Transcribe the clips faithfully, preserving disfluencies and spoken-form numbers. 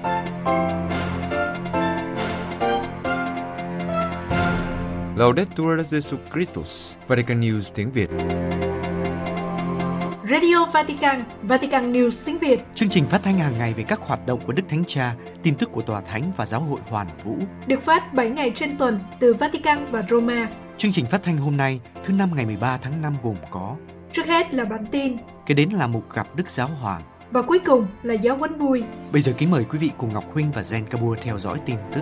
Laudetur Jesus Christus, Vatican News tiếng Việt. Radio Vatican, Vatican News tiếng Việt. Chương trình phát thanh hàng ngày về các hoạt động của Đức Thánh Cha, tin tức của Tòa Thánh và Giáo hội Hoàn Vũ. Được phát bảy ngày trên tuần từ Vatican và Roma. Chương trình phát thanh hôm nay, thứ năm ngày mười ba tháng năm gồm có: trước hết là bản tin, kế đến là mục gặp Đức Giáo Hoàng, và cuối cùng là giáo huấn vui. Bây giờ kính mời quý vị cùng Ngọc Huynh và Gen Kabur theo dõi tin tức.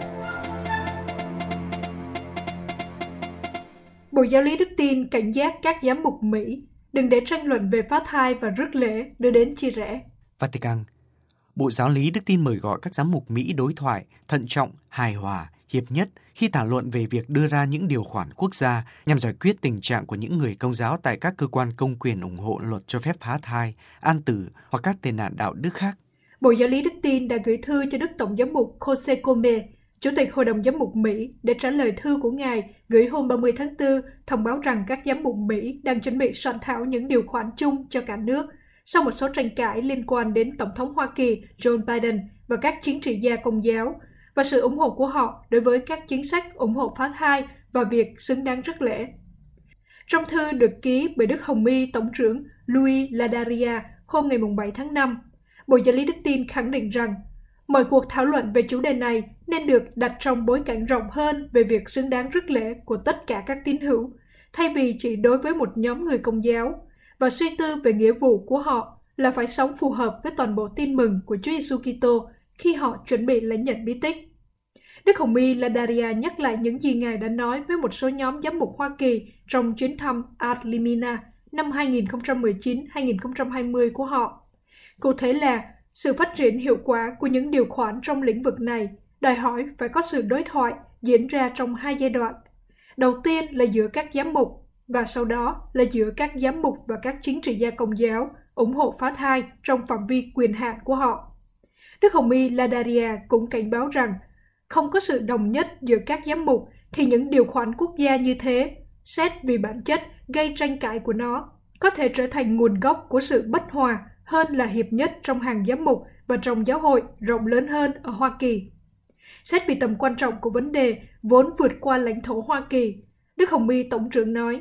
Bộ Giáo lý Đức Tin cảnh giác các giám mục Mỹ đừng để tranh luận về phá thai và rước lễ đưa đến chia rẽ. Vatican. Bộ Giáo lý Đức Tin mời gọi các giám mục Mỹ đối thoại, thận trọng, hài hòa, hiệp nhất khi thảo luận về việc đưa ra những điều khoản quốc gia nhằm giải quyết tình trạng của những người Công giáo tại các cơ quan công quyền ủng hộ luật cho phép phá thai, an tử hoặc các tệ nạn đạo đức khác. Bộ Giáo lý Đức Tin đã gửi thư cho Đức Tổng giám mục Jose Come, Chủ tịch Hội đồng Giám mục Mỹ, để trả lời thư của Ngài gửi hôm ba mươi tháng tư, thông báo rằng các giám mục Mỹ đang chuẩn bị soạn thảo những điều khoản chung cho cả nước sau một số tranh cãi liên quan đến Tổng thống Hoa Kỳ Joe Biden và các chính trị gia Công giáo và sự ủng hộ của họ đối với các chính sách ủng hộ phá thai và việc xứng đáng rước lễ. Trong thư được ký bởi Đức Hồng Y Tổng trưởng Luis Ladaria hôm ngày bảy tháng năm, Bộ Giáo lý Đức Tin khẳng định rằng mọi cuộc thảo luận về chủ đề này nên được đặt trong bối cảnh rộng hơn về việc xứng đáng rước lễ của tất cả các tín hữu, thay vì chỉ đối với một nhóm người Công giáo, và suy tư về nghĩa vụ của họ là phải sống phù hợp với toàn bộ tin mừng của Chúa Giêsu Kitô khi họ chuẩn bị lãnh nhận bí tích. Đức Hồng Y Ladaria nhắc lại những gì Ngài đã nói với một số nhóm giám mục Hoa Kỳ trong chuyến thăm Ad Limina năm hai nghìn không trăm mười chín đến hai nghìn không trăm hai mươi của họ. Cụ thể là sự phát triển hiệu quả của những điều khoản trong lĩnh vực này đòi hỏi phải có sự đối thoại diễn ra trong hai giai đoạn. Đầu tiên là giữa các giám mục, và sau đó là giữa các giám mục và các chính trị gia Công giáo ủng hộ phá thai trong phạm vi quyền hạn của họ. Đức Hồng Y Ladaria cũng cảnh báo rằng không có sự đồng nhất giữa các giám mục thì những điều khoản quốc gia như thế, xét vì bản chất gây tranh cãi của nó, có thể trở thành nguồn gốc của sự bất hòa hơn là hiệp nhất trong hàng giám mục và trong giáo hội rộng lớn hơn ở Hoa Kỳ. Xét vì tầm quan trọng của vấn đề vốn vượt qua lãnh thổ Hoa Kỳ, Đức Hồng Y Tổng trưởng nói,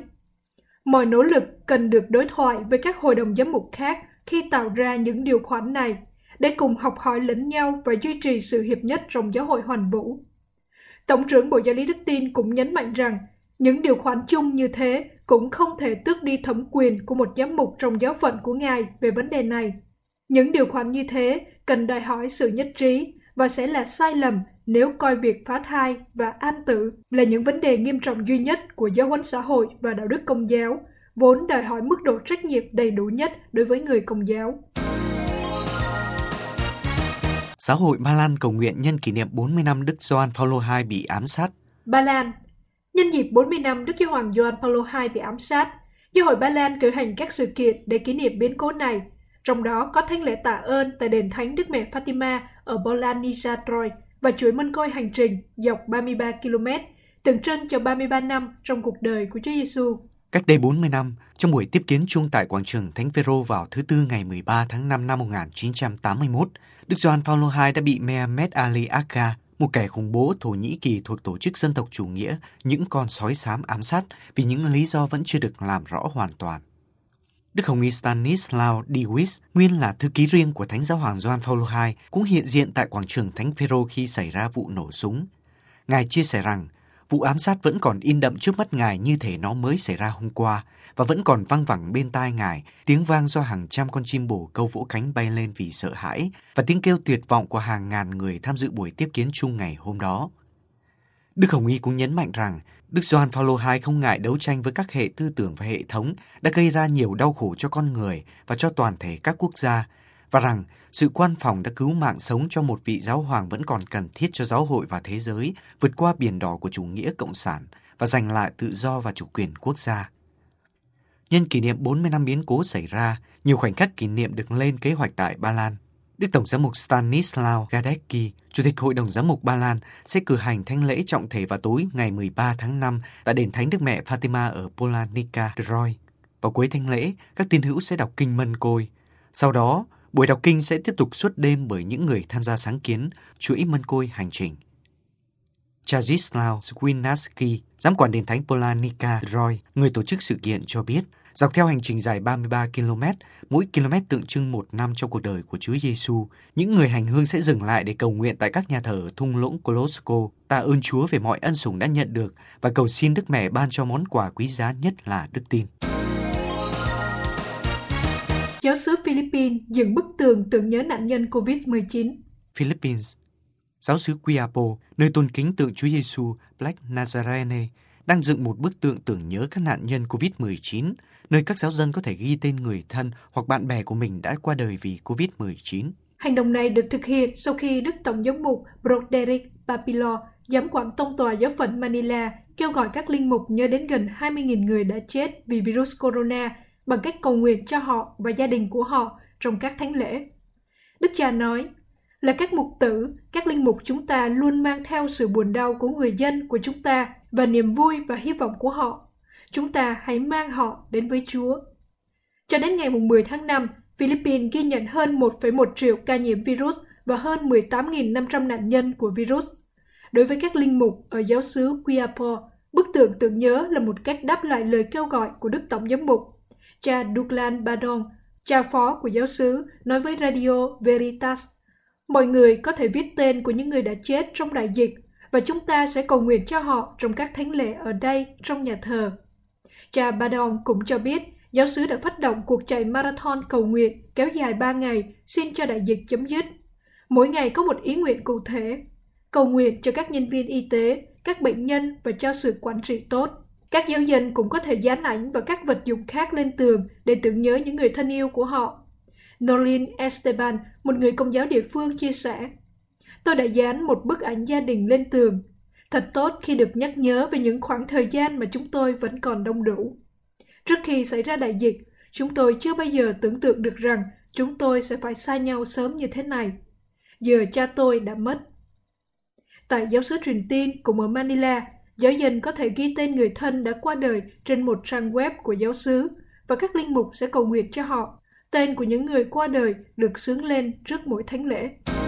mọi nỗ lực cần được đối thoại với các hội đồng giám mục khác khi tạo ra những điều khoản này, để cùng học hỏi lẫn nhau và duy trì sự hiệp nhất trong giáo hội Hoàn Vũ. Tổng trưởng Bộ Giáo lý Đức Tin cũng nhấn mạnh rằng những điều khoản chung như thế cũng không thể tước đi thẩm quyền của một giám mục trong giáo phận của Ngài về vấn đề này. Những điều khoản như thế cần đòi hỏi sự nhất trí và sẽ là sai lầm nếu coi việc phá thai và an tử là những vấn đề nghiêm trọng duy nhất của giáo huấn xã hội và đạo đức Công giáo, vốn đòi hỏi mức độ trách nhiệm đầy đủ nhất đối với người Công giáo. Giáo hội Ba Lan cầu nguyện nhân kỷ niệm bốn mươi năm Đức Gioan Phaolô đệ nhị bị ám sát. Ba Lan. Nhân dịp bốn mươi năm Đức Giáo hoàng Gioan Phaolô đệ nhị bị ám sát, Giáo hội Ba Lan cử hành các sự kiện để kỷ niệm biến cố này, trong đó có thánh lễ tạ ơn tại đền thánh Đức Mẹ Fatima ở Bolania Troy và chuỗi mân côi hành trình dọc ba mươi ba ki lô mét, tượng trưng cho ba mươi ba năm trong cuộc đời của Chúa Giêsu. Cách đây bốn mươi năm, trong buổi tiếp kiến chung tại quảng trường Thánh Phêrô vào thứ Tư ngày mười ba tháng năm năm một nghìn chín trăm tám mươi mốt, Đức Gioan Phaolô đệ nhị đã bị Mehmet Ali Agca, một kẻ khủng bố Thổ Nhĩ Kỳ thuộc tổ chức dân tộc chủ nghĩa những con sói xám ám sát vì những lý do vẫn chưa được làm rõ hoàn toàn. Đức Hồng Y Stanislaw Dewis, nguyên là thư ký riêng của Thánh Giáo hoàng Gioan Phaolô đệ nhị, cũng hiện diện tại quảng trường Thánh Phêrô khi xảy ra vụ nổ súng. Ngài chia sẻ rằng vụ ám sát vẫn còn in đậm trước mắt Ngài như thể nó mới xảy ra hôm qua, và vẫn còn văng vẳng bên tai Ngài tiếng vang do hàng trăm con chim bồ câu vỗ cánh bay lên vì sợ hãi, và tiếng kêu tuyệt vọng của hàng ngàn người tham dự buổi tiếp kiến chung ngày hôm đó. Đức Hồng Y cũng nhấn mạnh rằng Đức Gioan Phaolô đệ nhị không ngại đấu tranh với các hệ tư tưởng và hệ thống đã gây ra nhiều đau khổ cho con người và cho toàn thể các quốc gia, và rằng sự quan phòng đã cứu mạng sống cho một vị giáo hoàng vẫn còn cần thiết cho giáo hội và thế giới vượt qua biển đỏ của chủ nghĩa cộng sản và giành lại tự do và chủ quyền quốc gia. Nhân kỷ niệm bốn mươi năm biến cố xảy ra, nhiều khoảnh khắc kỷ niệm được lên kế hoạch tại Ba Lan. Đức Tổng giám mục Stanislaw Gadecki, Chủ tịch Hội đồng Giám mục Ba Lan, sẽ cử hành thánh lễ trọng thể vào tối ngày mười ba tháng năm tại đền thánh Đức Mẹ Fatima ở Polanica Troy. Vào cuối thánh lễ, các tín hữu sẽ đọc kinh Mân Côi. Sau đó, Buổi đọc kinh sẽ tiếp tục suốt đêm bởi những người tham gia sáng kiến chuỗi mân côi hành trình. Cha Zdzislaw Swinarski, giám quản đền thánh Polanica Roy, người tổ chức sự kiện cho biết, dọc theo hành trình dài ba mươi ba ki lô mét, mỗi km tượng trưng một năm trong cuộc đời của Chúa Giêsu, những người hành hương sẽ dừng lại để cầu nguyện tại các nhà thờ ở thung lũng Kolosko, tạ ơn Chúa về mọi ân sủng đã nhận được và cầu xin Đức Mẹ ban cho món quà quý giá nhất là đức tin. Giáo xứ Philippines dựng bức tường tưởng nhớ nạn nhân covid mười chín. Philippines. Giáo xứ Quiapo, nơi tôn kính tượng Chúa Giêsu Black Nazarene, đang dựng một bức tượng tưởng nhớ các nạn nhân covid mười chín, nơi các giáo dân có thể ghi tên người thân hoặc bạn bè của mình đã qua đời vì covid mười chín. Hành động này được thực hiện sau khi Đức Tổng giám mục Broderick Papilo, giám quản tông tòa giáo phận Manila, kêu gọi các linh mục nhớ đến gần hai mươi nghìn người đã chết vì virus corona bằng cách cầu nguyện cho họ và gia đình của họ trong các thánh lễ. Đức cha nói, là các mục tử, các linh mục chúng ta luôn mang theo sự buồn đau của người dân của chúng ta và niềm vui và hy vọng của họ. Chúng ta hãy mang họ đến với Chúa. Cho đến ngày mười tháng năm, Philippines ghi nhận hơn một phẩy một triệu ca nhiễm virus và hơn mười tám nghìn năm trăm nạn nhân của virus. Đối với các linh mục ở giáo xứ Quiapo, bức tượng tưởng nhớ là một cách đáp lại lời kêu gọi của Đức Tổng giám mục. Cha Douglas Badon, cha phó của giáo xứ, nói với Radio Veritas, mọi người có thể viết tên của những người đã chết trong đại dịch và chúng ta sẽ cầu nguyện cho họ trong các thánh lễ ở đây trong nhà thờ. Cha Badon cũng cho biết giáo xứ đã phát động cuộc chạy marathon cầu nguyện kéo dài ba ngày xin cho đại dịch chấm dứt. Mỗi ngày có một ý nguyện cụ thể, cầu nguyện cho các nhân viên y tế, các bệnh nhân và cho sự quản trị tốt. Các giáo dân cũng có thể dán ảnh và các vật dụng khác lên tường để tưởng nhớ những người thân yêu của họ. Norlin Esteban, một người công giáo địa phương, chia sẻ, tôi đã dán một bức ảnh gia đình lên tường. Thật tốt khi được nhắc nhớ về những khoảng thời gian mà chúng tôi vẫn còn đông đủ. Trước khi xảy ra đại dịch, chúng tôi chưa bao giờ tưởng tượng được rằng chúng tôi sẽ phải xa nhau sớm như thế này. Giờ cha tôi đã mất. Tại giáo xứ truyền tin cũng ở Manila, giáo dân có thể ghi tên người thân đã qua đời trên một trang web của giáo xứ và các linh mục sẽ cầu nguyện cho họ. Tên của những người qua đời được xướng lên trước mỗi thánh lễ.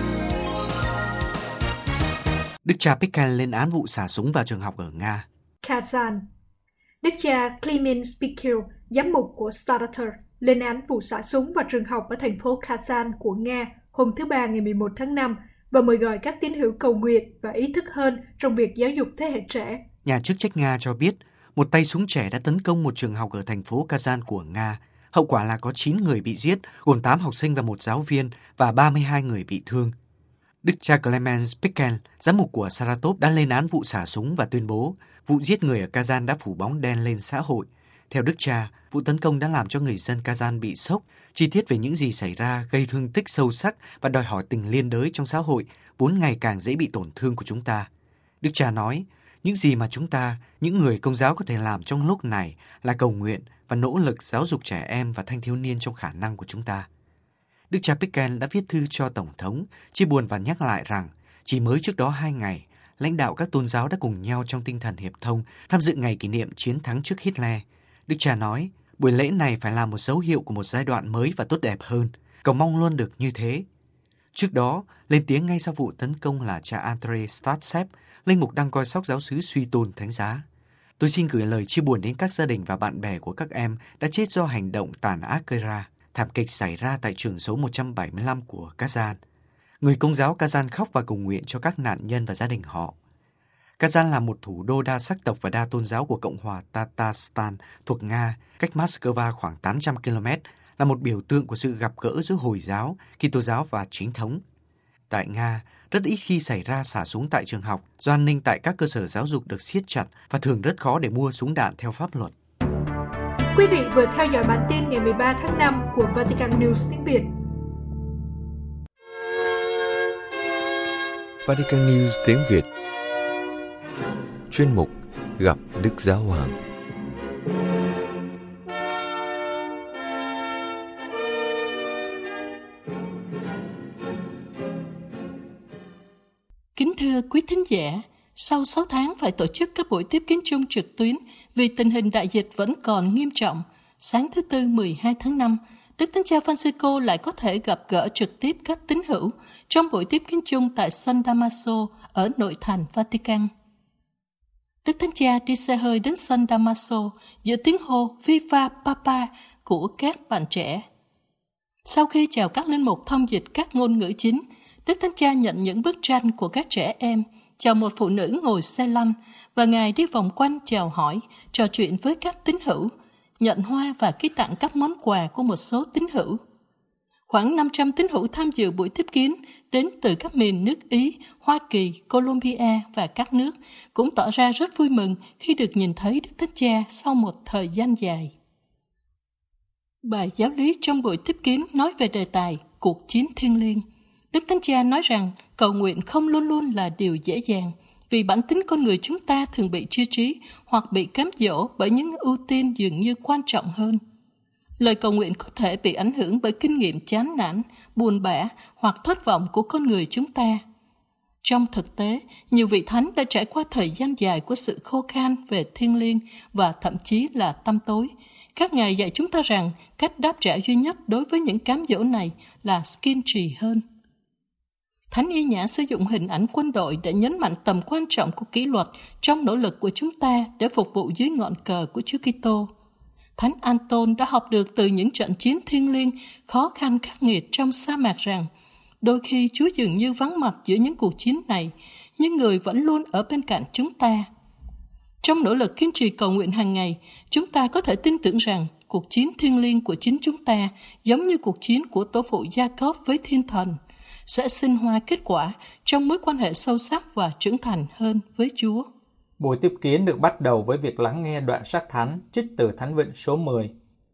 Đức cha Pikal lên án vụ xả súng vào trường học ở Nga. Kazan. Đức cha Clement Spikil, giám mục của Starter, lên án vụ xả súng vào trường học ở thành phố Kazan của Nga hôm thứ Ba ngày mười một tháng năm và mời gọi các tín hữu cầu nguyện và ý thức hơn trong việc giáo dục thế hệ trẻ. Nhà chức trách Nga cho biết một tay súng trẻ đã tấn công một trường học ở thành phố Kazan của Nga. Hậu quả là có chín người bị giết, gồm tám học sinh và một giáo viên, và ba mươi hai người bị thương. Đức cha Clement Pikal, giám mục của Saratov, đã lên án vụ xả súng và tuyên bố vụ giết người ở Kazan đã phủ bóng đen lên xã hội. Theo Đức cha, vụ tấn công đã làm cho người dân Kazan bị sốc. Chi tiết về những gì xảy ra gây thương tích sâu sắc và đòi hỏi tình liên đới trong xã hội vốn ngày càng dễ bị tổn thương của chúng ta. Đức cha nói, những gì mà chúng ta, những người Công giáo có thể làm trong lúc này là cầu nguyện và nỗ lực giáo dục trẻ em và thanh thiếu niên trong khả năng của chúng ta. Đức cha Pikal đã viết thư cho Tổng thống, chia buồn và nhắc lại rằng chỉ mới trước đó hai ngày, lãnh đạo các tôn giáo đã cùng nhau trong tinh thần hiệp thông tham dự ngày kỷ niệm chiến thắng trước Hitler. Đức cha nói, buổi lễ này phải là một dấu hiệu của một giai đoạn mới và tốt đẹp hơn. Cầu mong luôn được như thế. Trước đó, lên tiếng ngay sau vụ tấn công là cha Andrei Statsev, linh mục đang coi sóc giáo xứ suy tôn thánh giá. Tôi xin gửi lời chia buồn đến các gia đình và bạn bè của các em đã chết do hành động tàn ác gây ra, thảm kịch xảy ra tại trường số một trăm bảy mươi lăm của Kazan. Người Công giáo Kazan khóc và cầu nguyện cho các nạn nhân và gia đình họ. Kazan là một thủ đô đa sắc tộc và đa tôn giáo của Cộng hòa Tatarstan thuộc Nga, cách Moscow khoảng tám trăm ki lô mét, là một biểu tượng của sự gặp gỡ giữa Hồi giáo, Kitô giáo và chính thống. Tại Nga, rất ít khi xảy ra xả súng tại trường học, do an ninh tại các cơ sở giáo dục được siết chặt và thường rất khó để mua súng đạn theo pháp luật. Quý vị vừa theo dõi bản tin ngày mười ba tháng năm của Vatican News tiếng Việt. Vatican News tiếng Việt. Chuyên mục Gặp Đức Giáo Hoàng. Kính thưa quý thính giả, sau sáu tháng phải tổ chức các buổi tiếp kiến chung trực tuyến vì tình hình đại dịch vẫn còn nghiêm trọng, sáng thứ Tư mười hai tháng năm, Đức Thánh Cha Francisco lại có thể gặp gỡ trực tiếp các tín hữu trong buổi tiếp kiến chung tại San Damaso ở nội thành Vatican. Đức Thánh Cha đi xe hơi đến San Damaso giữa tiếng hô Viva Papa của các bạn trẻ. Sau khi chào các linh mục thông dịch các ngôn ngữ chính, Đức Thánh Cha nhận những bức tranh của các trẻ em, chào một phụ nữ ngồi xe lăn, và Ngài đi vòng quanh chào hỏi, trò chuyện với các tín hữu, nhận hoa và ký tặng các món quà của một số tín hữu. Khoảng năm trăm tín hữu tham dự buổi tiếp kiến đến từ các miền nước Ý, Hoa Kỳ, Colombia và các nước cũng tỏ ra rất vui mừng khi được nhìn thấy Đức Thánh Cha sau một thời gian dài. Bài giáo lý trong buổi tiếp kiến nói về đề tài cuộc chiến thiêng liêng. Đức Thánh Cha nói rằng cầu nguyện không luôn luôn là điều dễ dàng, vì bản tính con người chúng ta thường bị chia trí hoặc bị cám dỗ bởi những ưu tiên dường như quan trọng hơn. Lời cầu nguyện có thể bị ảnh hưởng bởi kinh nghiệm chán nản, buồn bã hoặc thất vọng của con người chúng ta. Trong thực tế, nhiều vị thánh đã trải qua thời gian dài của sự khô khan về thiêng liêng và thậm chí là tăm tối. Các ngài dạy chúng ta rằng cách đáp trả duy nhất đối với những cám dỗ này là kiên trì hơn. Thánh Y Nhã sử dụng hình ảnh quân đội để nhấn mạnh tầm quan trọng của kỷ luật trong nỗ lực của chúng ta để phục vụ dưới ngọn cờ của Chúa Kitô. Thánh Anton đã học được từ những trận chiến thiêng liêng, khó khăn khắc nghiệt trong sa mạc rằng đôi khi Chúa dường như vắng mặt giữa những cuộc chiến này, nhưng Người vẫn luôn ở bên cạnh chúng ta. Trong nỗ lực kiên trì cầu nguyện hàng ngày, chúng ta có thể tin tưởng rằng cuộc chiến thiêng liêng của chính chúng ta, giống như cuộc chiến của tổ phụ Gia-cốp với Thiên Thần, sẽ sinh hoa kết quả trong mối quan hệ sâu sắc và trưởng thành hơn với Chúa. Buổi tiếp kiến được bắt đầu với việc lắng nghe đoạn sách thánh trích từ Thánh Vịnh số mười.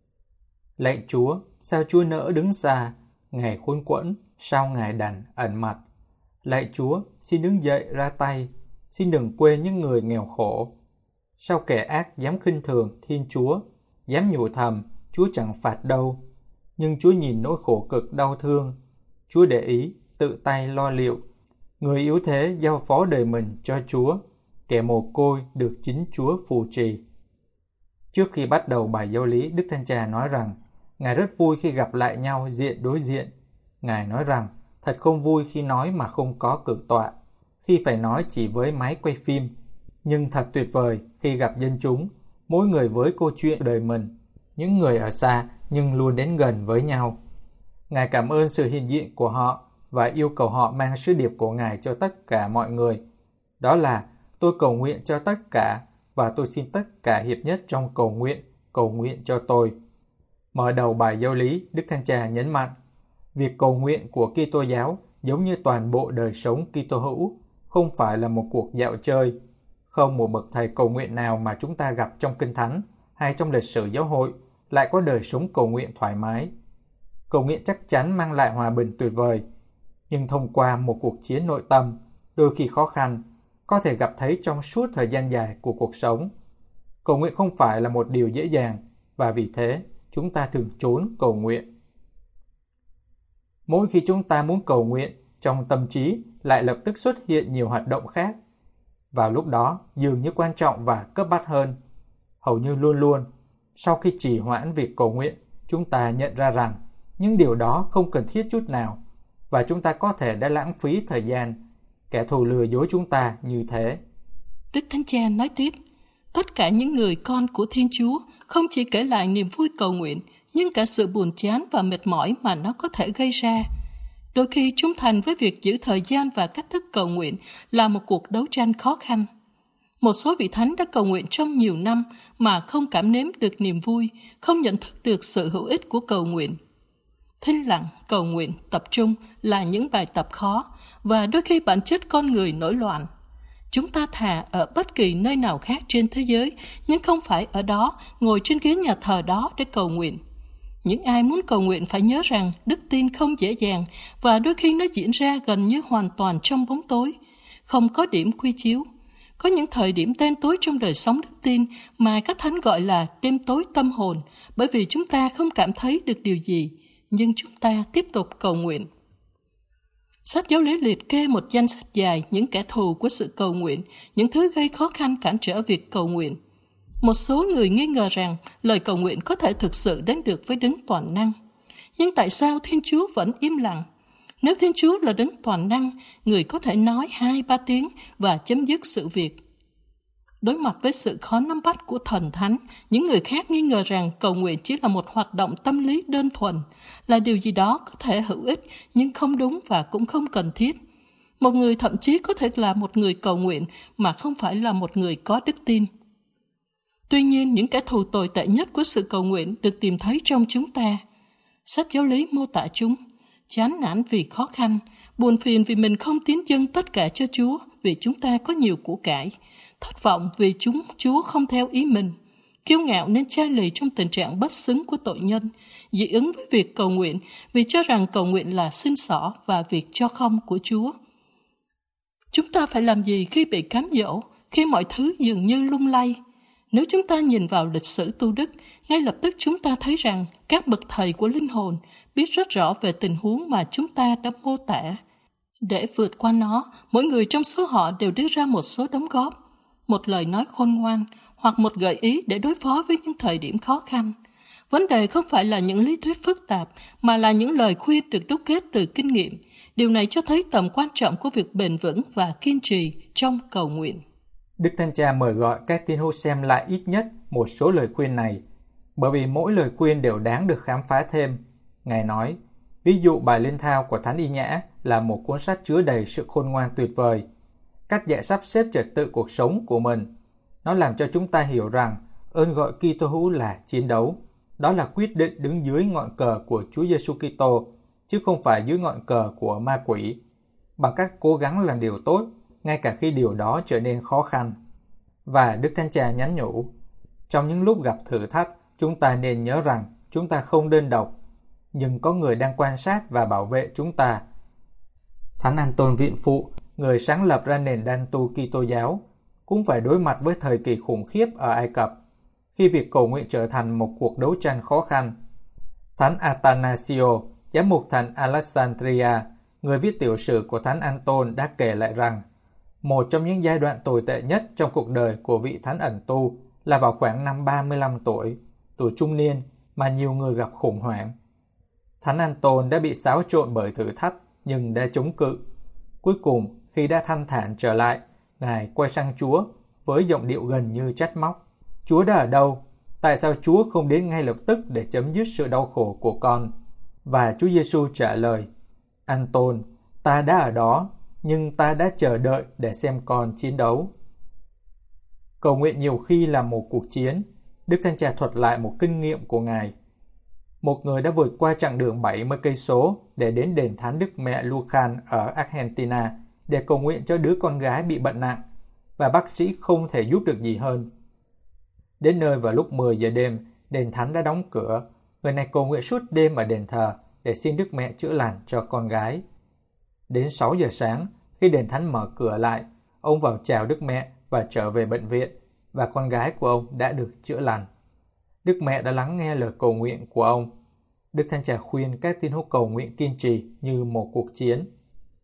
Lạy Chúa, sao Chúa nỡ đứng xa, Ngài khôn quẫn, sao Ngài đành ẩn mặt. Lạy Chúa, xin đứng dậy ra tay, xin đừng quên những người nghèo khổ. Sao kẻ ác dám khinh thường Thiên Chúa, dám nhủ thầm, Chúa chẳng phạt đâu. Nhưng Chúa nhìn nỗi khổ cực đau thương, Chúa để ý, tự tay lo liệu. Người yếu thế giao phó đời mình cho Chúa, kẻ mồ côi được chính Chúa phù trì. Trước khi bắt đầu bài giáo lý, Đức Thánh Cha nói rằng Ngài rất vui khi gặp lại nhau diện đối diện. Ngài nói rằng thật không vui khi nói mà không có cử tọa, khi phải nói chỉ với máy quay phim. Nhưng thật tuyệt vời khi gặp dân chúng, mỗi người với câu chuyện đời mình, những người ở xa nhưng luôn đến gần với nhau. Ngài cảm ơn sự hiện diện của họ và yêu cầu họ mang sứ điệp của Ngài cho tất cả mọi người. Đó là tôi cầu nguyện cho tất cả và tôi xin tất cả hiệp nhất trong cầu nguyện, cầu nguyện cho tôi. Mở đầu bài giáo lý, Đức Thánh Cha nhấn mạnh, việc cầu nguyện của Kitô giáo giống như toàn bộ đời sống Kitô hữu, không phải là một cuộc dạo chơi. Không một bậc thầy cầu nguyện nào mà chúng ta gặp trong Kinh Thánh hay trong lịch sử giáo hội lại có đời sống cầu nguyện thoải mái. Cầu nguyện chắc chắn mang lại hòa bình tuyệt vời, nhưng thông qua một cuộc chiến nội tâm, đôi khi khó khăn, có thể gặp thấy trong suốt thời gian dài của cuộc sống. Cầu nguyện không phải là một điều dễ dàng, và vì thế chúng ta thường trốn cầu nguyện. Mỗi khi chúng ta muốn cầu nguyện, trong tâm trí lại lập tức xuất hiện nhiều hoạt động khác. Vào lúc đó dường như quan trọng và cấp bách hơn. Hầu như luôn luôn, sau khi trì hoãn việc cầu nguyện, chúng ta nhận ra rằng những điều đó không cần thiết chút nào, và chúng ta có thể đã lãng phí thời gian. Kẻ thù lừa dối chúng ta như thế. Đức Thánh Cha nói tiếp, tất cả những người con của Thiên Chúa không chỉ kể lại niềm vui cầu nguyện, nhưng cả sự buồn chán và mệt mỏi mà nó có thể gây ra. Đôi khi trung thành với việc giữ thời gian và cách thức cầu nguyện là một cuộc đấu tranh khó khăn. Một số vị thánh đã cầu nguyện trong nhiều năm mà không cảm nếm được niềm vui, không nhận thức được sự hữu ích của cầu nguyện. Thinh lặng, cầu nguyện, tập trung là những bài tập khó, và đôi khi bản chất con người nổi loạn. Chúng ta thà ở bất kỳ nơi nào khác trên thế giới, nhưng không phải ở đó, ngồi trên ghế nhà thờ đó để cầu nguyện. Những ai muốn cầu nguyện phải nhớ rằng đức tin không dễ dàng, và đôi khi nó diễn ra gần như hoàn toàn trong bóng tối, không có điểm quy chiếu. Có những thời điểm đen tối trong đời sống đức tin mà các thánh gọi là đêm tối tâm hồn, bởi vì chúng ta không cảm thấy được điều gì, nhưng chúng ta tiếp tục cầu nguyện. Sách giáo lý liệt kê một danh sách dài những kẻ thù của sự cầu nguyện, những thứ gây khó khăn cản trở việc cầu nguyện. Một số người nghi ngờ rằng lời cầu nguyện có thể thực sự đến được với Đấng toàn năng. Nhưng tại sao Thiên Chúa vẫn im lặng? Nếu Thiên Chúa là đấng toàn năng, người có thể nói hai ba tiếng và chấm dứt sự việc. Đối mặt với sự khó nắm bắt của thần thánh, những người khác nghi ngờ rằng cầu nguyện chỉ là một hoạt động tâm lý đơn thuần, là điều gì đó có thể hữu ích nhưng không đúng và cũng không cần thiết. Một người thậm chí có thể là một người cầu nguyện mà không phải là một người có đức tin. Tuy nhiên, những kẻ thù tồi tệ nhất của sự cầu nguyện được tìm thấy trong chúng ta. Sách giáo lý mô tả chúng: chán nản vì khó khăn, buồn phiền vì mình không tiến dâng tất cả cho Chúa vì chúng ta có nhiều của cải, thất vọng vì chúng Chúa không theo ý mình, kiêu ngạo nên chai lì trong tình trạng bất xứng của tội nhân, dị ứng với việc cầu nguyện vì cho rằng cầu nguyện là xin xỏ và việc cho không của Chúa. Chúng ta phải làm gì khi bị cám dỗ, khi mọi thứ dường như lung lay? Nếu chúng ta nhìn vào lịch sử tu đức, ngay lập tức chúng ta thấy rằng các bậc thầy của linh hồn biết rất rõ về tình huống mà chúng ta đã mô tả. Để vượt qua nó, mỗi người trong số họ đều đưa ra một số đóng góp, một lời nói khôn ngoan hoặc một gợi ý để đối phó với những thời điểm khó khăn. Vấn đề không phải là những lý thuyết phức tạp, mà là những lời khuyên được đúc kết từ kinh nghiệm. Điều này cho thấy tầm quan trọng của việc bền vững và kiên trì trong cầu nguyện. Đức Thánh Cha mời gọi các tín hữu xem lại ít nhất một số lời khuyên này, bởi vì mỗi lời khuyên đều đáng được khám phá thêm. Ngài nói, ví dụ bài Liên Thao của Thánh Y Nhã là một cuốn sách chứa đầy sự khôn ngoan tuyệt vời. Cách dạy sắp xếp trật tự cuộc sống của mình. Nó làm cho chúng ta hiểu rằng ơn gọi Kitô hữu là chiến đấu. Đó là quyết định đứng dưới ngọn cờ của Chúa Giêsu Kitô, chứ không phải dưới ngọn cờ của ma quỷ. Bằng cách cố gắng làm điều tốt, ngay cả khi điều đó trở nên khó khăn. Và Đức Thánh Cha nhắn nhủ, trong những lúc gặp thử thách, chúng ta nên nhớ rằng chúng ta không đơn độc, nhưng có người đang quan sát và bảo vệ chúng ta. Thánh An-tôn Viện Phụ, người sáng lập ra nền đan tu Kitô giáo, cũng phải đối mặt với thời kỳ khủng khiếp ở Ai Cập, khi việc cầu nguyện trở thành một cuộc đấu tranh khó khăn. Thánh Athanasio, giám mục thành Alexandria, người viết tiểu sử của Thánh An-tôn đã kể lại rằng, một trong những giai đoạn tồi tệ nhất trong cuộc đời của vị thánh ẩn tu là vào khoảng năm ba mươi lăm tuổi, tuổi trung niên mà nhiều người gặp khủng hoảng. Thánh An-tôn đã bị xáo trộn bởi thử thách nhưng đã chống cự. Cuối cùng, khi đã thanh thản trở lại, Ngài quay sang Chúa với giọng điệu gần như trách móc. Chúa đã ở đâu? Tại sao Chúa không đến ngay lập tức để chấm dứt sự đau khổ của con? Và Chúa Giêsu trả lời, An-tôn, ta đã ở đó, nhưng ta đã chờ đợi để xem con chiến đấu. Cầu nguyện nhiều khi là một cuộc chiến. Đức Thánh Cha thuật lại một kinh nghiệm của Ngài. Một người đã vượt qua chặng đường bảy mươi cây số để đến đền thánh Đức Mẹ Lucan ở Argentina để cầu nguyện cho đứa con gái bị bệnh nặng, và bác sĩ không thể giúp được gì hơn. Đến nơi vào lúc mười giờ đêm, đền thánh đã đóng cửa. Người này cầu nguyện suốt đêm ở đền thờ để xin Đức Mẹ chữa lành cho con gái. Đến sáu giờ sáng, khi đền thánh mở cửa lại, ông vào chào Đức Mẹ và trở về bệnh viện, và con gái của ông đã được chữa lành. Đức Mẹ đã lắng nghe lời cầu nguyện của ông. Đức Thánh Cha khuyên các tín hữu cầu nguyện kiên trì như một cuộc chiến.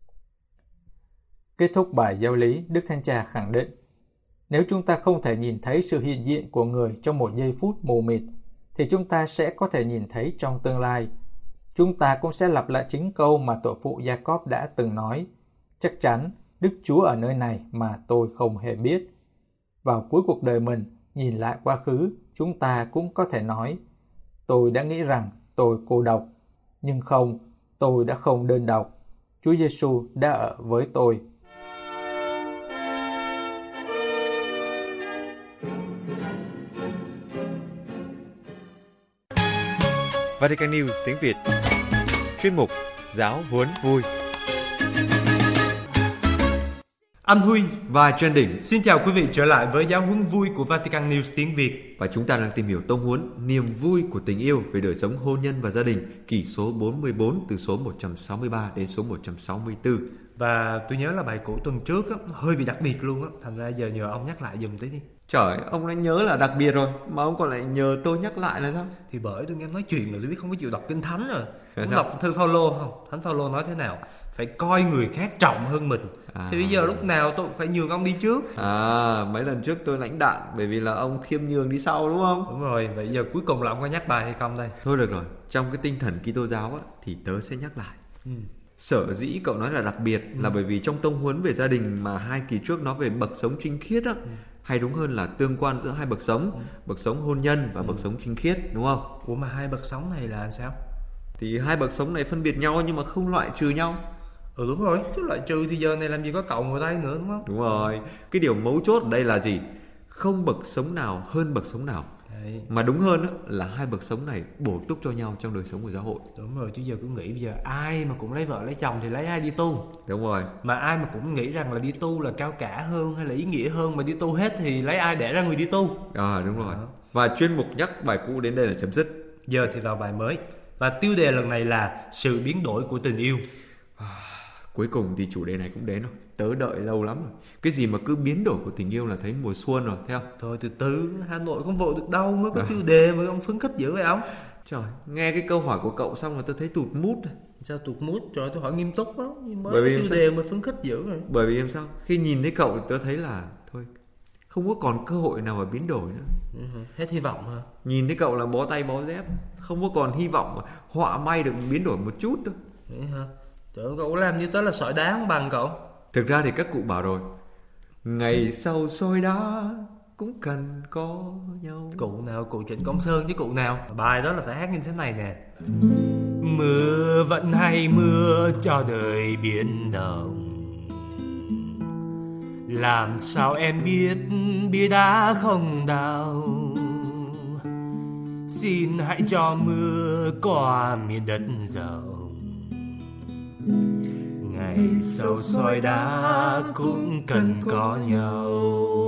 Kết thúc bài giáo lý, Đức Thánh Cha khẳng định, nếu chúng ta không thể nhìn thấy sự hiện diện của người trong một giây phút mù mịt, thì chúng ta sẽ có thể nhìn thấy trong tương lai. Chúng ta cũng sẽ lặp lại chính câu mà tổ phụ Jacob đã từng nói, chắc chắn Đức Chúa ở nơi này mà tôi không hề biết. Vào cuối cuộc đời mình, nhìn lại quá khứ, chúng ta cũng có thể nói, tôi đã nghĩ rằng tôi cô độc, nhưng không, tôi đã không đơn độc. Chúa Giêsu đã ở với tôi. Vatican News tiếng Việt. Chuyên mục Giáo huấn vui. Anh Huy và Trần Đỉnh xin chào quý vị trở lại với Giáo huấn vui của Vatican News tiếng Việt. Và chúng ta đang tìm hiểu tông huấn niềm vui của tình yêu về đời sống hôn nhân và gia đình, kỳ số bốn mươi bốn từ số một trăm sáu mươi ba đến số một trăm sáu mươi tư. Và tôi nhớ là bài cũ tuần trước á, hơi bị đặc biệt luôn á, thành ra giờ nhờ ông nhắc lại giùm tí đi. Trời, ông đã nhớ là đặc biệt rồi, mà ông còn lại nhờ tôi nhắc lại là sao? Thì bởi tôi nghe nói chuyện là tôi biết không có chịu đọc kinh thánh rồi. Ông đọc thư Phaolô không? Thánh Phaolô nói thế nào? phải coi người khác trọng hơn mình. À. Thì bây giờ lúc nào tôi cũng phải nhường ông đi trước. À, mấy lần trước tôi lãnh đạn bởi vì là ông khiêm nhường đi sau đúng không? Đúng rồi, vậy giờ cuối cùng là ông có nhắc bài hay không đây? Thôi được rồi, trong cái tinh thần Kitô giáo á, thì tớ sẽ nhắc lại. Ừ. Sở dĩ cậu nói là đặc biệt ừ. là bởi vì trong tông huấn về gia đình mà hai kỳ trước nói về bậc sống trinh khiết á, ừ. hay đúng hơn là tương quan giữa hai bậc sống, ừ. bậc sống hôn nhân và ừ. bậc sống trinh khiết, đúng không? Ủa mà hai bậc sống này là sao? Thì hai bậc sống này phân biệt nhau nhưng mà không loại trừ nhau. Ừ đúng rồi, chứ loại trừ thì giờ này làm gì có cậu ngồi đây nữa đúng không? Đúng rồi, cái điều mấu chốt ở đây là gì? Không bậc sống nào hơn bậc sống nào. Đấy. Mà đúng hơn đó, là hai bậc sống này bổ túc cho nhau trong đời sống của giáo hội. Đúng rồi, chứ giờ cứ nghĩ bây giờ ai mà cũng lấy vợ lấy chồng thì lấy ai đi tu. Đúng rồi. Mà ai mà cũng nghĩ rằng là đi tu là cao cả hơn hay là ý nghĩa hơn, mà đi tu hết thì lấy ai đẻ ra người đi tu. À đúng rồi. Đó. Và chuyên mục nhắc bài cũ đến đây là chấm dứt. Giờ thì vào bài mới. Và tiêu đề lần này là sự biến đổi của tình yêu. Cuối cùng thì chủ đề này cũng đến rồi. Tớ đợi lâu lắm rồi. Cái gì mà cứ biến đổi của tình yêu là thấy mùa xuân rồi, theo. Thôi từ từ, Hà Nội không vội được đâu, mới có à. tiêu đề mà ông phấn khích dữ vậy ông. Trời, nghe cái câu hỏi của cậu xong rồi tôi thấy tụt mút. Sao tụt mút? Trời, tôi hỏi nghiêm túc đó. Mới bởi vì tiêu đề mà phấn khích dữ rồi. Bởi vì làm sao? Khi nhìn thấy cậu thì tôi thấy là thôi, không có còn cơ hội nào mà biến đổi nữa. Ừ, hết hy vọng hả? Nhìn thấy cậu là bó tay bó dép, không có còn hy vọng mà họa may được biến đổi một chút đâu. Vậy hả? Trời ơi, cậu làm như tớ là sỏi đá không bằng cậu. Thực ra thì các cụ bảo rồi, ngày sau soi đá cũng cần có nhau. Cụ nào? Cụ Trịnh Công Sơn chứ cụ nào. Bài đó là phải hát như thế này nè. Mưa vẫn hay mưa cho đời biến động, làm sao em biết bia đá không đau. Xin hãy cho mưa qua miền đất rộng, ngày sau soi đá cũng cần có nhau.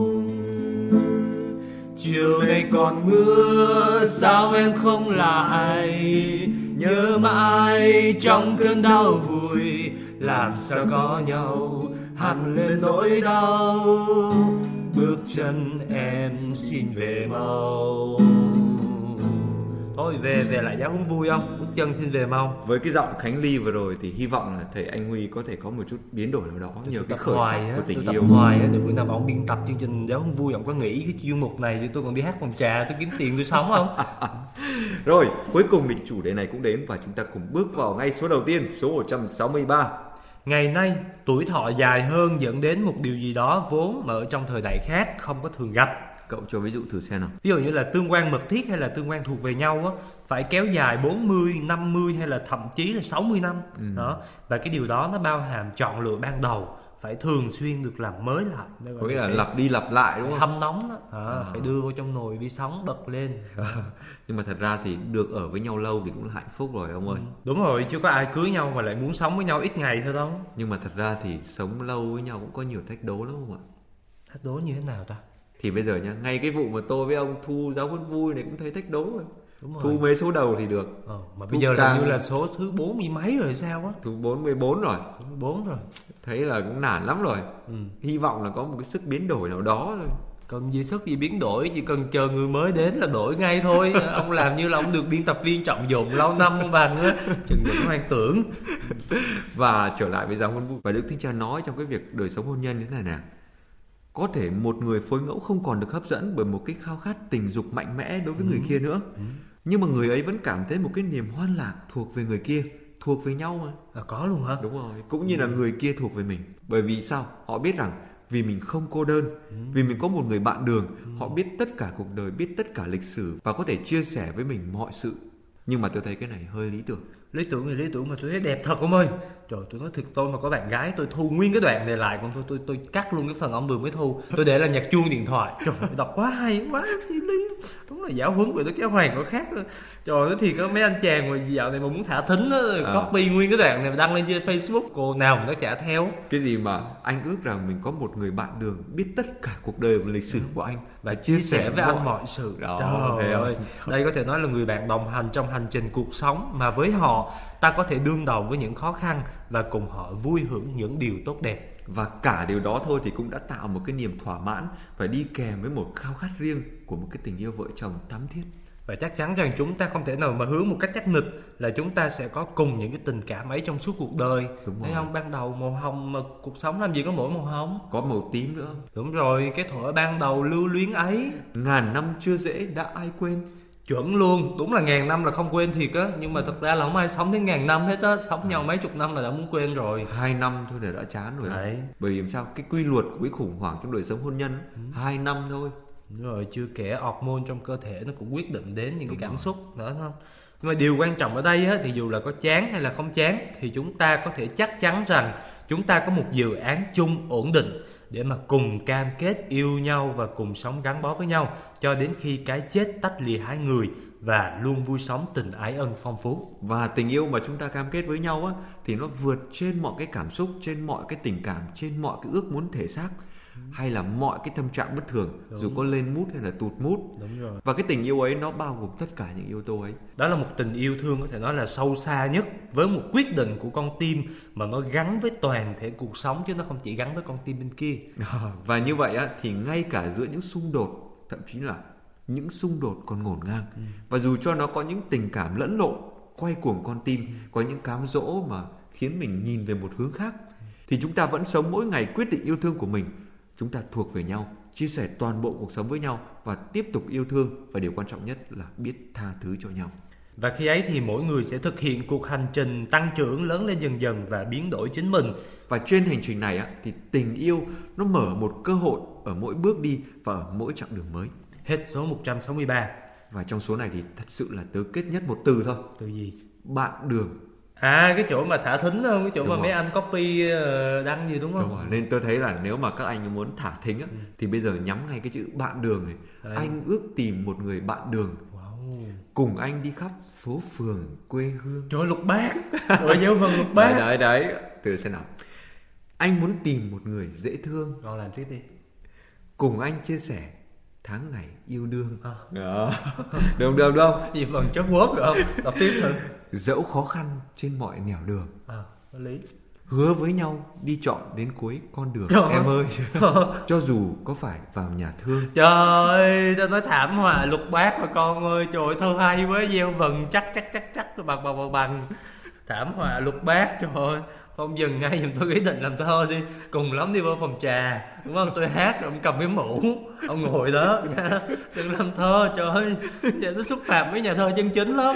Chiều nay còn mưa sao em không lại, nhớ mãi trong cơn đau vui, làm sao có nhau hằn lên nỗi đau. Bước chân em xin về mau. Thôi về về lại giáo huấn vui không? Bước chân xin về mau. Với cái giọng Khánh Ly vừa rồi thì hy vọng là thầy Anh Huy có thể có một chút biến đổi nào đó nhờ cái khởi sắc của tình yêu. Hoài á, từ bữa nào mà ông biên tập chương trình giáo huấn vui ông có nghĩ cái chuyên mục này thì tôi còn đi hát phòng trà, tôi kiếm tiền tôi sống không? Rồi, cuối cùng thì chủ đề này cũng đến và chúng ta cùng bước vào ngay số đầu tiên, số một trăm sáu mươi ba. Ngày nay, tuổi thọ dài hơn dẫn đến một điều gì đó vốn mà ở trong thời đại khác không có thường gặp. Cậu cho ví dụ thử xem nào. Ví dụ như là tương quan mật thiết hay là tương quan thuộc về nhau á, phải kéo dài bốn mươi, năm mươi hay là thậm chí là sáu mươi năm. Ừ. Đó. Và cái điều đó nó bao hàm chọn lựa ban đầu, phải thường xuyên được làm mới lại. Có nghĩa là lặp đi lặp lại đúng không? Hâm nóng đó. À, à. Phải đưa vào trong nồi vi sóng bật lên. Nhưng mà thật ra thì được ở với nhau lâu thì cũng là hạnh phúc rồi ông ơi. Ừ. Đúng rồi, chứ có ai cưới nhau mà lại muốn sống với nhau ít ngày thôi đâu. Nhưng mà thật ra thì sống lâu với nhau cũng có nhiều thách đố lắm không ạ? Thách đố như thế nào ta? Thì bây giờ nhá, ngay cái vụ mà tôi với ông thu giáo huấn vui này cũng thấy thách đố rồi. Đúng rồi. Thu mấy số đầu thì được. Ờ, mà bây giờ là như là số thứ bốn mươi mấy rồi sao á? Thu bốn mươi bốn rồi. bốn mươi bốn rồi. Thấy là cũng nản lắm rồi. Ừ. Hy vọng là có một cái sức biến đổi nào đó thôi. Cần gì sức gì biến đổi, chỉ cần chờ người mới đến là đổi ngay thôi. Ông làm như là ông được biên tập viên trọng dụng lâu năm không bằng á, chừng đừng hoang tưởng. Và trở lại với giáo huấn vui, và Đức Thánh Cha nói trong cái việc đời sống hôn nhân như thế này nè. Có thể một người phối ngẫu không còn được hấp dẫn bởi một cái khao khát tình dục mạnh mẽ đối với ừ. người kia nữa. Ừ. Nhưng mà người ấy vẫn cảm thấy một cái niềm hoan lạc thuộc về người kia, thuộc về nhau mà. À, có luôn hả? Đúng rồi, cũng như là người kia thuộc về mình. Bởi vì sao? Họ biết rằng vì mình không cô đơn, ừ. vì mình có một người bạn đường, ừ. họ biết tất cả cuộc đời, biết tất cả lịch sử và có thể chia sẻ với mình mọi sự. Nhưng mà tôi thấy cái này hơi lý tưởng. Lý tưởng thì lý tưởng mà tôi thấy đẹp thật ông ơi. Trời, tôi nói thật, tôi mà có bạn gái tôi thu nguyên cái đoạn này lại, còn tôi tôi tôi cắt luôn cái phần ông vừa mới thu, tôi để là nhạc chuông điện thoại. Trời, đọc quá hay quá chi lý. Đúng là giáo huấn về tôi kéo hoàng có khác. Trời, thì có mấy anh chàng mà dạo này mà muốn thả thính á, à. copy nguyên cái đoạn này mà đăng lên trên Facebook, cô nào mà nó chả theo. Cái gì mà anh ước rằng mình có một người bạn đường biết tất cả cuộc đời và lịch sử của anh và chia, chia sẻ với mọi... anh mọi sự. Đó, trời ơi, đây có thể nói là người bạn đồng hành trong hành trình cuộc sống, mà với họ ta có thể đương đầu với những khó khăn và cùng họ vui hưởng những điều tốt đẹp. Và cả điều đó thôi thì cũng đã tạo một cái niềm thỏa mãn và đi kèm với một khao khát riêng của một cái tình yêu vợ chồng thắm thiết. Và chắc chắn rằng chúng ta không thể nào mà hứa một cách chắc nịch là chúng ta sẽ có cùng những cái tình cảm ấy trong suốt cuộc đời. Đúng Thấy rồi. không? Ban đầu màu hồng mà cuộc sống làm gì có mỗi màu hồng. Có màu tím nữa. Đúng rồi, cái thuở ban đầu lưu luyến ấy. Ngàn năm chưa dễ đã ai quên. Chuẩn luôn, đúng là ngàn năm là không quên thiệt á. Nhưng mà thật ra là không ai sống đến ngàn năm hết á. Sống nhau mấy chục năm là đã muốn quên rồi. Hai năm thôi là đã chán rồi. Đấy. Bởi vì làm sao? Cái quy luật của cái khủng hoảng trong đời sống hôn nhân ừ. Hai năm thôi. Đúng rồi, chưa kể hormone trong cơ thể nó cũng quyết định đến những Đúng cái cảm rồi. xúc nữa không? Nhưng mà điều quan trọng ở đây á, thì dù là có chán hay là không chán thì chúng ta có thể chắc chắn rằng chúng ta có một dự án chung ổn định để mà cùng cam kết yêu nhau và cùng sống gắn bó với nhau cho đến khi cái chết tách lìa hai người và luôn vui sống tình ái ân phong phú. Và tình yêu mà chúng ta cam kết với nhau á thì nó vượt trên mọi cái cảm xúc, trên mọi cái tình cảm, trên mọi cái ước muốn thể xác hay là mọi cái tâm trạng bất thường. Đúng. Dù có lên mút hay là tụt mút. Đúng rồi. Và cái tình yêu ấy nó bao gồm tất cả những yếu tố ấy. Đó là một tình yêu thương có thể nói là sâu xa nhất, với một quyết định của con tim mà nó gắn với toàn thể cuộc sống chứ nó không chỉ gắn với con tim bên kia. Và như vậy á thì ngay cả giữa những xung đột, thậm chí là những xung đột còn ngổn ngang ừ. và dù cho nó có những tình cảm lẫn lộn quay cuồng con tim, có những cám dỗ mà khiến mình nhìn về một hướng khác, thì chúng ta vẫn sống mỗi ngày quyết định yêu thương của mình. Chúng ta thuộc về nhau, chia sẻ toàn bộ cuộc sống với nhau và tiếp tục yêu thương, và điều quan trọng nhất là biết tha thứ cho nhau. Và khi ấy thì mỗi người sẽ thực hiện cuộc hành trình tăng trưởng, lớn lên dần dần và biến đổi chính mình. Và trên hành trình này á, thì tình yêu nó mở một cơ hội ở mỗi bước đi và ở mỗi chặng đường mới. Hết số một trăm sáu mươi ba. Và trong số này thì thật sự là tớ kết nhất một từ thôi. Từ gì? Bạn đường. À, cái chỗ mà thả thính không? Cái chỗ đúng mà rồi. Mấy anh copy đăng gì đúng không? Đúng rồi. Nên tôi thấy là nếu mà các anh muốn thả thính á, ừ. thì bây giờ nhắm ngay cái chữ bạn đường này. Đấy. Anh ước tìm một người bạn đường. Wow. Cùng anh đi khắp phố phường quê hương. Trời, Lục Bát. Rồi dấu vần Lục Bát. Đấy, đấy, đấy. Từ xem nào. Anh muốn tìm một người dễ thương. Rồi làm tiếp đi. Cùng anh chia sẻ tháng ngày yêu đương. À. Đó. Được được không? Gì phần chớp quớp được không? Đọc tiếp thử. Dẫu khó khăn trên mọi nẻo đường. À, có lý. Hứa với nhau đi trọn đến cuối con đường. Trời em ơi. Cho dù có phải vào nhà thương. Trời ơi, tao nói thảm họa Lục Bát mà con ơi. Trời ơi, thơ hay với gieo vần chắc chắc chắc chắc bằng bằng bằng bằng. Thảm họa Lục Bát, trời ơi. Không dừng ngay giùm tôi ý định làm thơ đi. Cùng lắm đi vô phòng trà, đúng không? Tôi hát rồi ông cầm cái mũ, ông ngồi đó nha. Đừng làm thơ, trời ơi. Vậy nó xúc phạm với nhà thơ chân chính lắm.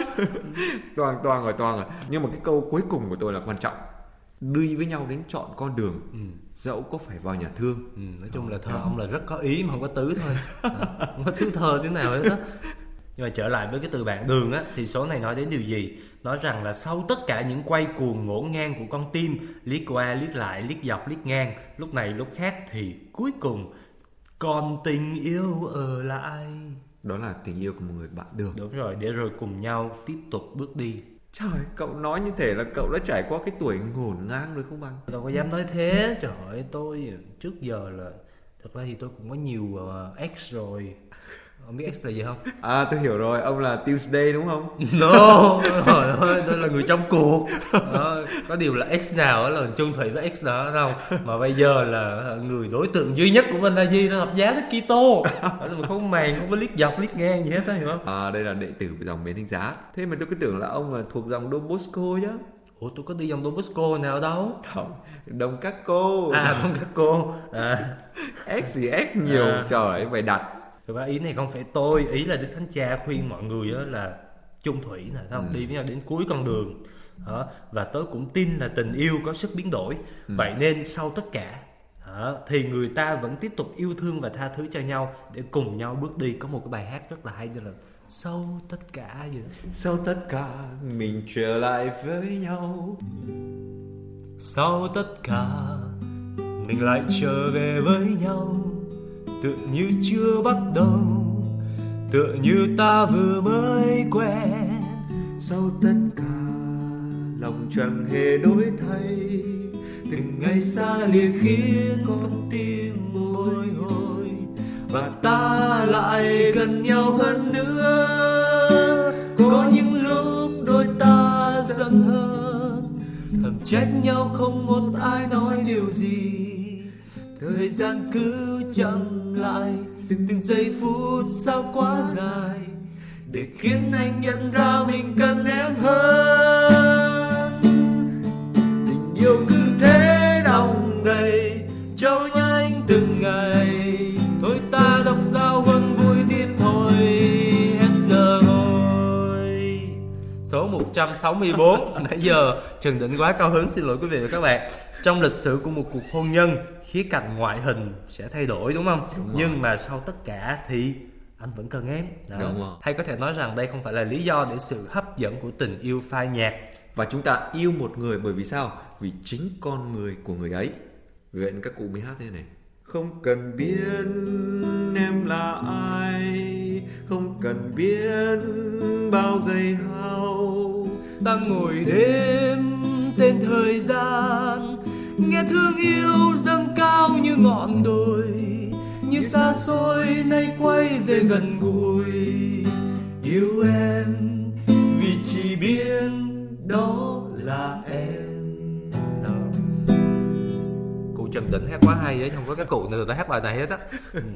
Toàn toàn rồi toàn rồi. Nhưng mà cái câu cuối cùng của tôi là quan trọng. Đi với nhau đến chọn con đường. Ừ. Dẫu có phải vào nhà thương. Ừ, nói chung là thơ ông là rất có ý mà không có tứ thôi. À, không có thứ thơ thế nào hết đó. Nhưng mà trở lại với cái từ bạn đường á, thì số này nói đến điều gì? Nói rằng là sau tất cả những quay cuồng ngổn ngang của con tim, liếc qua liếc lại, liếc dọc liếc ngang, lúc này lúc khác, thì cuối cùng còn tình yêu ở lại. Đó là tình yêu của một người bạn đường. Đúng rồi, để rồi cùng nhau tiếp tục bước đi. Trời, cậu nói như thể là cậu đã trải qua cái tuổi ngổn ngang rồi không bằng. Đâu có dám nói thế. Trời ơi, tôi trước giờ là thật ra thì tôi cũng có nhiều uh, ex rồi. Ông biết X là gì không? À, tôi hiểu rồi, ông là Tuesday đúng không? No, trời ơi, tôi là người trong cuộc. Đó, có điều là X nào là chung thủy với X đó không? Mà bây giờ là người đối tượng duy nhất của mình là gì? Nó hợp giá tới Kitô. Đó là không màng, không có liếc dọc, liếc ngang gì hết đó, hiểu không? À, đây là đệ tử của dòng Bến Thánh Giá. Thế mà tôi cứ tưởng là ông là thuộc dòng Don Bosco chứ. Ủa, tôi có đi dòng Don Bosco nào đâu? Không, Đông Các Cô. À, Đông Các Cô. À. X gì X nhiều, à. Trời ơi, phải đặt. Thực ra ý này không phải tôi, ý là Đức Thánh Cha khuyên mọi người đó là chung thủy nè, không? Ừ. Đi với nhau đến cuối con đường. Đó. Và tớ cũng tin là tình yêu có sức biến đổi. Ừ. Vậy nên sau tất cả đó, thì người ta vẫn tiếp tục yêu thương và tha thứ cho nhau để cùng nhau bước đi. Có một cái bài hát rất là hay, là sau tất cả gì đó. Sau tất cả mình trở lại với nhau. Sau tất cả mình lại trở về với nhau. Tựa như chưa bắt đầu, tựa như ta vừa mới quen. Sau tất cả lòng chẳng hề đổi thay. Từng ngày xa lìa khiến con tim bồi hồi, và ta lại gần nhau hơn nữa. Có những lúc đôi ta giận hơn, thầm trách nhau không một ai nói điều gì. Thời gian cứ chậm lại, từng từng giây phút sao quá dài. để khiến anh nhận ra mình cần em hơn. Tình yêu cứ thế đong đầy trôi nhanh từng ngày, thôi ta đọc giao huân vui tiếp thôi, hết giờ rồi. Số một trăm sáu mươi tư. Nãy giờ Trần Định quá cao hứng, xin lỗi quý vị và các bạn. Trong lịch sử của một cuộc hôn nhân, khía cạnh ngoại hình sẽ thay đổi đúng không? Đúng nhưng mà sau tất cả thì anh vẫn cần em. Đó. Đúng rồi. Hay có thể nói rằng đây không phải là lý do để sự hấp dẫn của tình yêu phai nhạt. Và chúng ta yêu một người bởi vì sao? Vì chính con người của người ấy. Vậy nên các cụ mới hát như này: không cần biết em là ai, không cần biết bao ngày hao, ta ngồi đêm tên thời gian, nghe thương yêu dâng cao như ngọn đồi, như xa xôi nay quay về gần gũi. Yêu em vì chỉ biết đó là em. Đó. Cụ Trần Định hát quá hay ấy, không có cái cụ nào ta hát bài này hết á.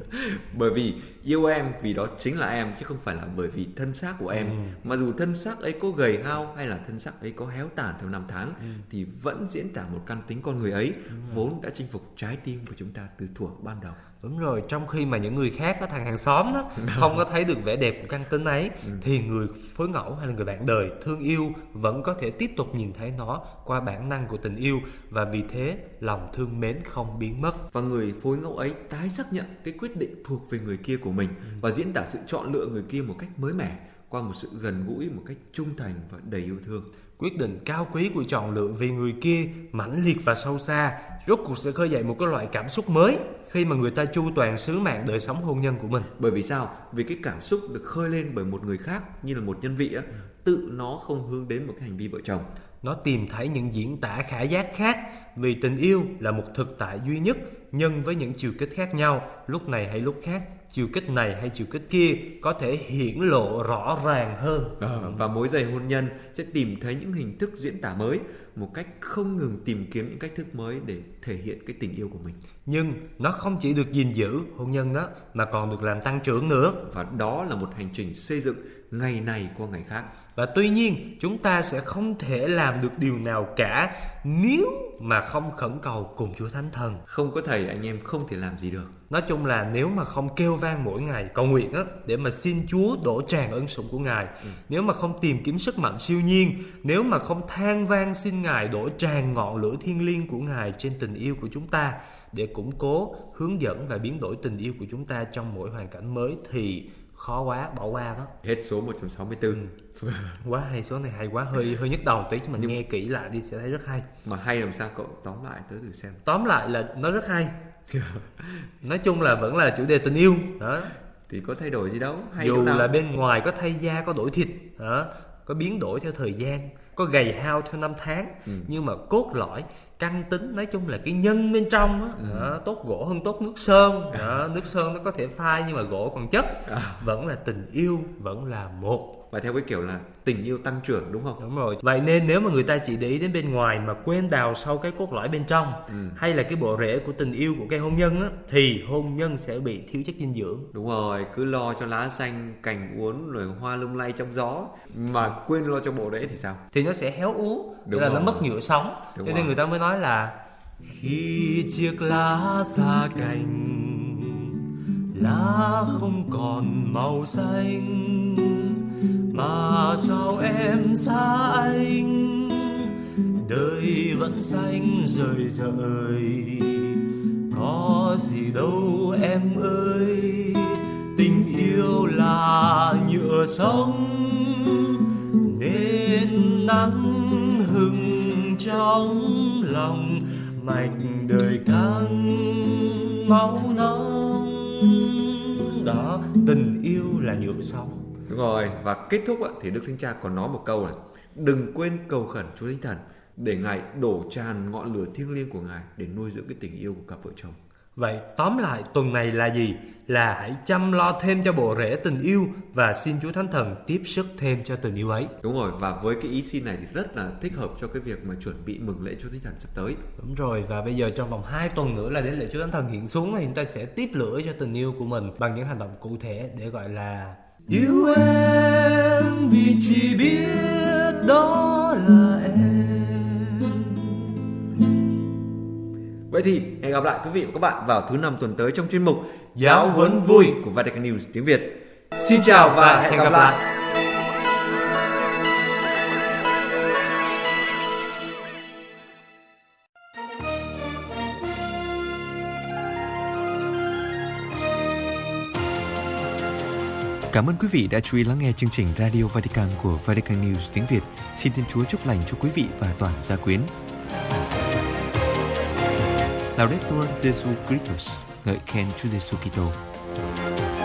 Bởi vì yêu em vì đó chính là em, chứ không phải là bởi vì thân xác của em. ừ. Mà dù thân xác ấy có gầy hao hay là thân xác ấy có héo tàn theo năm tháng, ừ. thì vẫn diễn tả một căn tính con người ấy, ừ. vốn đã chinh phục trái tim của chúng ta từ thuở ban đầu. Đúng rồi, trong khi mà những người khác, có thằng hàng xóm đó, không có thấy được vẻ đẹp của căn tính ấy, ừ. thì người phối ngẫu hay là người bạn đời thương yêu vẫn có thể tiếp tục nhìn thấy nó qua bản năng của tình yêu, và vì thế lòng thương mến không biến mất. Và người phối ngẫu ấy tái xác nhận cái quyết định thuộc về người kia của mình, ừ. và diễn tả sự chọn lựa người kia một cách mới mẻ, qua một sự gần gũi, một cách trung thành và đầy yêu thương. Quyết định cao quý của chọn lựa vì người kia mãnh liệt và sâu xa, rốt cuộc sẽ khơi dậy một cái loại cảm xúc mới khi mà người ta chu toàn sứ mạng đời sống hôn nhân của mình. Bởi vì sao? Vì cái cảm xúc được khơi lên bởi một người khác, như là một nhân vị á, tự nó không hướng đến một cái hành vi vợ chồng. Nó tìm thấy những diễn tả khả giác khác, vì tình yêu là một thực tại duy nhất, nhân với những chiều kích khác nhau, lúc này hay lúc khác, chiều kích này hay chiều kích kia có thể hiển lộ rõ ràng hơn. À, và mối dày hôn nhân sẽ tìm thấy những hình thức diễn tả mới, một cách không ngừng tìm kiếm những cách thức mới để thể hiện cái tình yêu của mình. Nhưng nó không chỉ được gìn giữ hôn nhân đó, mà còn được làm tăng trưởng nữa. Và đó là một hành trình xây dựng ngày này qua ngày khác. Và tuy nhiên chúng ta sẽ không thể làm được điều nào cả nếu mà không khẩn cầu cùng Chúa Thánh Thần. Không có thầy anh em không thể làm gì được. Nói chung là nếu mà không kêu vang mỗi ngày cầu nguyện á, để mà xin Chúa đổ tràn ân sủng của Ngài, ừ. nếu mà không tìm kiếm sức mạnh siêu nhiên, nếu mà không than vang xin Ngài đổ tràn ngọn lửa thiêng liêng của Ngài trên tình yêu của chúng ta, để củng cố, hướng dẫn và biến đổi tình yêu của chúng ta trong mỗi hoàn cảnh mới, thì khó quá, bỏ qua đó. Hết số một trăm sáu mươi tư. Ừ. Quá hay, số này hay quá, hơi hơi nhức đầu tí, mà nhưng nghe kỹ lại đi sẽ thấy rất hay. Mà hay làm sao cậu tóm lại tới thử xem. Tóm lại là nó rất hay. Nói chung là vẫn là chủ đề tình yêu đó. Thì có thay đổi gì đâu, hay dù là bên ngoài có thay da, có đổi thịt đó, có biến đổi theo thời gian, có gầy hao theo năm tháng, ừ. nhưng mà cốt lõi, căn tính, nói chung là cái nhân bên trong đó, ừ. đó, tốt gỗ hơn tốt nước sơn đó. Nước sơn nó có thể phai nhưng mà gỗ còn chất, à. vẫn là tình yêu, vẫn là một. Và theo cái kiểu là tình yêu tăng trưởng, đúng không? Đúng rồi. Vậy nên nếu mà người ta chỉ để ý đến bên ngoài mà quên đào sâu cái cốt lõi bên trong, ừ. hay là cái bộ rễ của tình yêu của cái hôn nhân á, thì hôn nhân sẽ bị thiếu chất dinh dưỡng. Đúng rồi, cứ lo cho lá xanh cành uốn rồi hoa lung lay trong gió mà quên lo cho bộ rễ thì sao? Thì nó sẽ héo úa, tức là nó mất nhựa sống. Đúng cho nên rồi. Người ta mới nói là khi chiếc lá xa cành, lá không còn màu xanh, mà sao em xa anh, đời vẫn xanh rời rời. Có gì đâu em ơi, tình yêu là nhựa sống, nên nắng hừng trong lòng, mạch đời căng máu nóng. Đó, tình yêu là nhựa sống. Đúng rồi, và kết thúc thì Đức Thánh Cha còn nói một câu này: đừng quên cầu khẩn Chúa Thánh Thần để Ngài đổ tràn ngọn lửa thiêng liêng của Ngài để nuôi dưỡng cái tình yêu của cặp vợ chồng. Vậy tóm lại tuần này là gì? Là hãy chăm lo thêm cho bộ rễ tình yêu và xin Chúa Thánh Thần tiếp sức thêm cho tình yêu ấy. Đúng rồi, và với cái ý xin này thì rất là thích hợp cho cái việc mà chuẩn bị mừng lễ Chúa Thánh Thần sắp tới. Đúng rồi, và bây giờ trong vòng hai tuần nữa là đến lễ Chúa Thánh Thần hiện xuống, thì chúng ta sẽ tiếp lửa cho tình yêu của mình bằng những hành động cụ thể để gọi là Yêu em vì chỉ biết đó là em. Vậy thì hẹn gặp lại quý vị và các bạn vào thứ năm tuần tới trong chuyên mục Giáo huấn vui của Vatican News tiếng Việt. Xin chào và hẹn gặp lại. Cảm ơn quý vị đã chú ý lắng nghe chương trình Radio Vatican của Vatican News tiếng Việt. Xin Thiên Chúa chúc lành cho quý vị và toàn gia quyến. Laudetur Jesu Christus, ngợi khen Chúa Giêsu Kitô.